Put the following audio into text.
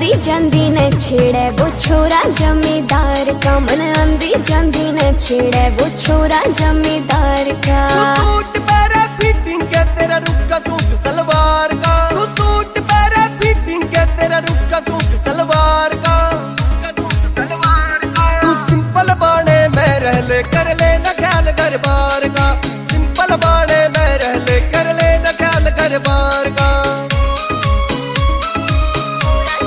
आंदी जंदी न छेड़े वो छोरा जमींदार का, मन आंदी जंदी न छेड़े वो छोरा जमींदार का। सूट मेरा फिटिंग के तेरा रुक्का सूट सलवार का, तू सूट मेरा फिटिंग के तेरा रुक्का सूट सलवार का। तू सिंपल बाणे मैं रह ले कर ले न ख्याल घर बार का, सिंपल बाणे मैं रह ले कर ले न ख्याल घर बार